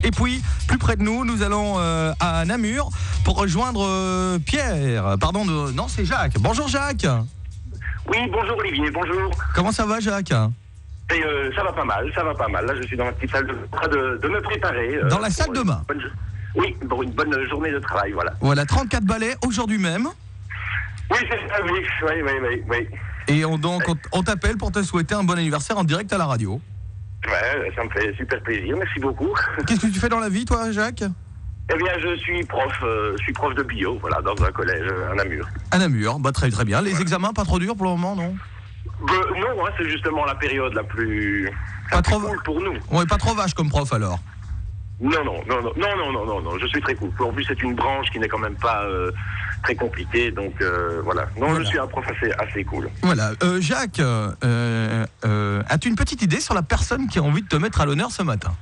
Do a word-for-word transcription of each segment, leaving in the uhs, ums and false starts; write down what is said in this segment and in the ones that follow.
Et puis, plus près de nous, nous allons euh, à Namur pour rejoindre euh, Pierre. Pardon, de... non, c'est Jacques. Bonjour Jacques. Oui, bonjour Olivier, bonjour. Comment ça va Jacques? Et euh, ça va pas mal, ça va pas mal. Là, je suis dans la petite salle de, en train de, de me préparer. Euh, Dans la salle de bain. Bonne... Oui, pour une bonne journée de travail, voilà. Voilà, trente-quatre balais aujourd'hui même. Oui, c'est ça, oui, oui, oui, oui, oui. Et on, donc, on, on t'appelle pour te souhaiter un bon anniversaire en direct à la radio. Ouais, ça me fait super plaisir, merci beaucoup. Qu'est-ce que tu fais dans la vie, toi, Jacques? Eh bien, je suis prof, euh, je suis prof de bio, voilà, dans un collège à Namur. À Namur, bah très très bien. Les ouais. examens pas trop durs pour le moment, non? euh, Non, hein, c'est justement la période la plus, pas la trop plus cool pour nous. Ouais, pas trop vache comme prof alors. Non, non, non, non, non, non, non, non, non, je suis très cool. En plus, c'est une branche qui n'est quand même pas euh, très compliquée, donc euh, voilà. Non, voilà. Je suis un prof assez, assez cool. Voilà. Euh, Jacques, euh, euh, as-tu une petite idée sur la personne qui a envie de te mettre à l'honneur ce matin?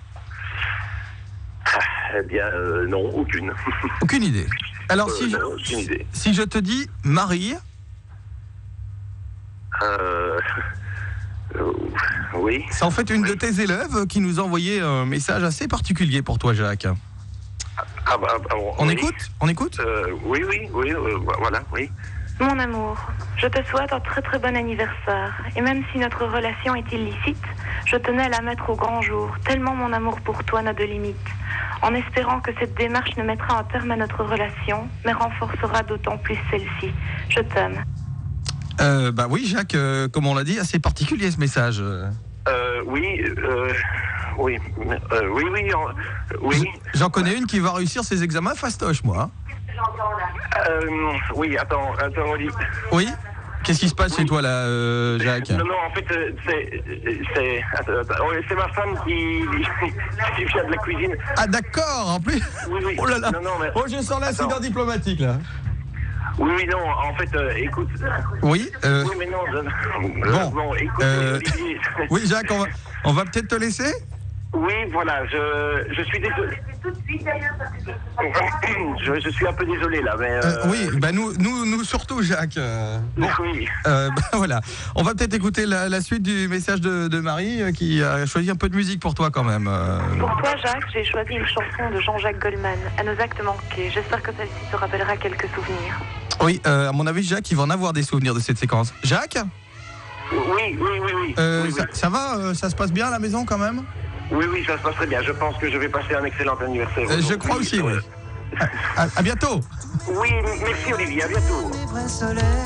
Eh bien, euh, non, aucune. Aucune idée. Alors, euh, si, non, je, aucune idée. si je te dis Marie... Euh... Euh, oui. C'est en fait une oui. de tes élèves qui nous a envoyé un message assez particulier pour toi, Jacques. Ah, bah, bah, bon, on oui. écoute On écoute euh, Oui, oui, oui, euh, voilà, oui. Mon amour, je te souhaite un très très bon anniversaire. Et même si notre relation est illicite, je tenais à la mettre au grand jour, tellement mon amour pour toi n'a de limite. En espérant que cette démarche ne mettra un terme à notre relation, mais renforcera d'autant plus celle-ci. Je t'aime. Euh, bah oui, Jacques, euh, comme on l'a dit, assez particulier ce message. Euh, oui, euh, oui, euh, oui, oui, euh, oui. J'en connais une qui va réussir ses examens fastoche, moi. Euh, oui, attends, attends, Olivier. Oui. Qu'est-ce qui se passe oui. chez toi là, euh, Jacques? Non, non, en fait, c'est, c'est, c'est ma femme qui, qui vient de la cuisine. Ah d'accord, en plus. Oui, oui. Oh là là. Non, non, mais... Oh, je sens l'incident diplomatique là. Oui, oui, non, en fait, euh, écoute. Oui. Euh... Oui, mais non. Je... Bon. bon, écoute, euh... Olivier. Oui, Jacques, on va, on va peut-être te laisser. Oui, voilà, je, je suis désolé. Je, je suis un peu désolé là, mais. Euh... Euh, oui, bah nous, nous, nous surtout, Jacques. Euh, bon, oui. Euh, bah, voilà. On va peut-être écouter la, la suite du message de, de Marie euh, qui a choisi un peu de musique pour toi quand même. Euh... Pour toi, Jacques, j'ai choisi une chanson de Jean-Jacques Goldman, À nos actes manqués. J'espère que celle-ci te rappellera quelques souvenirs. Oui, euh, à mon avis, Jacques, il va en avoir des souvenirs de cette séquence. Jacques? Oui, oui, oui, oui. Euh, oui, ça, oui. ça va euh, Ça se passe bien à la maison quand même? Oui, oui, ça se passe très bien. Je pense que je vais passer un excellent anniversaire. Euh, je crois aussi, oui. À, à, à bientôt. Oui, merci Olivier, à bientôt.